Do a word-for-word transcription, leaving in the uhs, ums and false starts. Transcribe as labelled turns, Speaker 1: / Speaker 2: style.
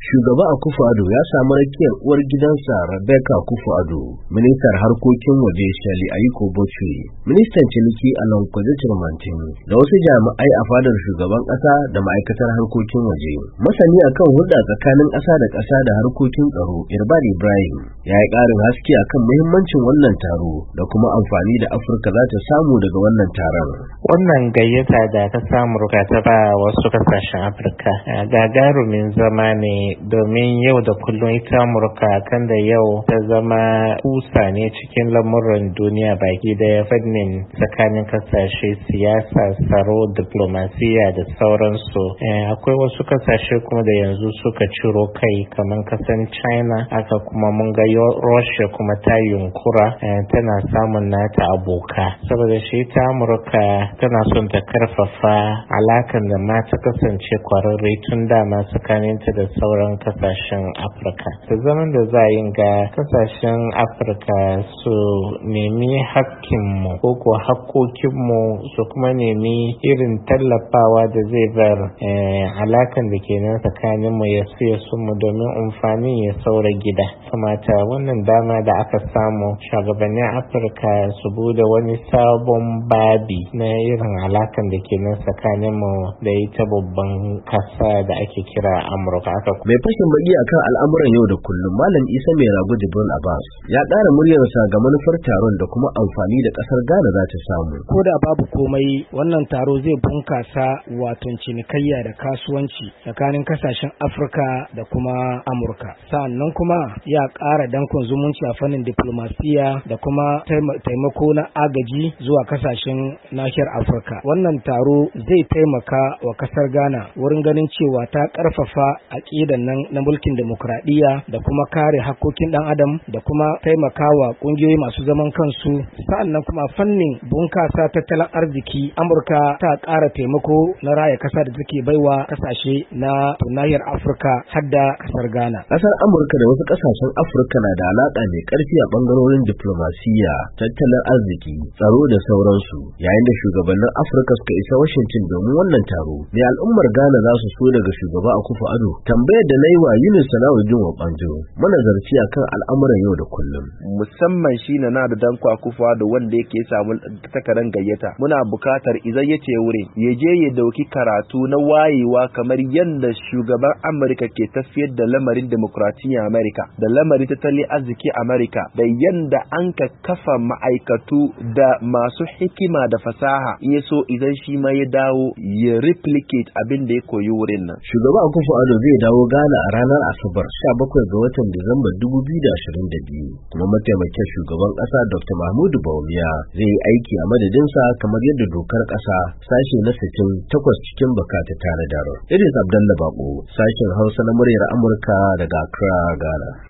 Speaker 1: Shugaba Akufo-Addo ya samu rakiyar uwar gidansa Rebecca Akufo-Addo, ministar harkokin waje Shirley Ayiko-Botchwey, ministan ciniki Alon Kwezi-Chirmantin, da wasu jami'ai a fadar shugaban ƙasa da ma'aikatar harkokin waje. Masani akan hulɗa tsakanin ƙasa da ƙasa da harkokin tsaro, Irbad Ibrahim, ya yi ƙarin haske akan muhimmancin wannan taro da kuma amfani da Afirka za ta samu daga wannan taron.
Speaker 2: Wannan gayyata da ta samu ruka ta ba wasu kasashen Afirka gagarumin zama ne, domin yau da kullum ita Amurka kan da yau ta zama kusa ne cikin lamuran duniya baki daya, fannin tsakanin kasashe, siyasa, tsaro, diplomasiya da sauransu. Akwai wasu kasashe kuma da yanzu suka ciro kai kamar kasan China, haka kuma mun ga Russia kuma ta yunkura tana samun nata aboka. Saboda shi ta Amurka tana son ta karfafa alakan da ma ta kasance kwararre tun dama tsakaninta da sauran kasashen Afirka. Da zaman da za yi ga kasashen Afirka su nemi hakkinmu ko ko hakkokinmu, su kuma nemi irin tallafawa da zai bar alakan da ke nan tsakaninmu ya siya su mu domin amfani ya saura gida. Kamata wannan dama da aka samu shugabannin Afirka su bude wani sabon babi na irin alakan da ke nan tsakaninmu da ita babban kasa da ake kira Amurka.
Speaker 1: Mai fashin baki akan al'amuran yau da kullum, Malam Isa Mai Rago Jibril Abbas, ya ƙara muryarsa ga manufar taron da kuma amfani da ƙasar Ghana za ta samu.
Speaker 3: Ko da babu komai, wannan taro zai bunkasa wato cinikayya da kasuwanci tsakanin kasashen Afirka da kuma Amurka. Sa'annan kuma ya ƙara dankon zumunci a fannin diplomasiya da kuma taimako na agaji zuwa kasashen nahiyar Afirka. Wannan taro zai taimaka wa ƙasar Ghana wurin ganin cewa ta ƙarfafa aƙidan nan na mulkin demokradiyya da kuma kare hakkokin ɗan adam da kuma taimakawa ƙungiyoyi masu zaman kansu. Sa'annan kuma fannin bunkasa tattalin arziki, Amurka ta ƙara taimako na raya ƙasa da take baiwa ƙasashe na nahiyar Afirka har da ƙasar Ghana.
Speaker 1: Ƙasar Amurka da wasu ƙasashen Afirka na da alaƙa mai ƙarfi a ɓangarorin diplomasiyya, tattalin arziki, tsaro da sauransu. Yayin da shugabannin Afirka suka isa Washington domin wannan taro, mai al'ummar Ghana za su so daga shugaba Akufo-Addo? Tambayar da na yi wa Yunus Salahuddin Wabanjo, manazarci akan al'amuran yau da kullum.
Speaker 4: Musamman shi na da Danko Akufo-Addo wanda yake samu takarar gayyata. Muna bukatar idan ya ce wurin ya je ya dauki karatu na wayewa kamar yadda shugaban Amurka ke tafiyar da lamarin demokratiyyar Amurka da lamarin tattalin arziki Amurka, da yadda an ka kafa ma'aikatu da masu hikima da fasaha. In ya so idan shi ma ya dawo ya replicate abin da ya koyi wurin nan.
Speaker 1: Shugaba Akufo-Addo zai dawo Ghana a ranar Asabar sha bakwai ga watan Disamba dubu biyu da ashirin da biyu, kuma mataimakin shugaban ƙasa Doctor Mahmudu Bawumia zai yi aiki a madadinsa kamar yadda dokar ƙasa sashe na sittin takwas cikin baka ta tanadar. Idris Abdallah Bako, sashen Hausa na muryar Amurka daga Accra, Ghana.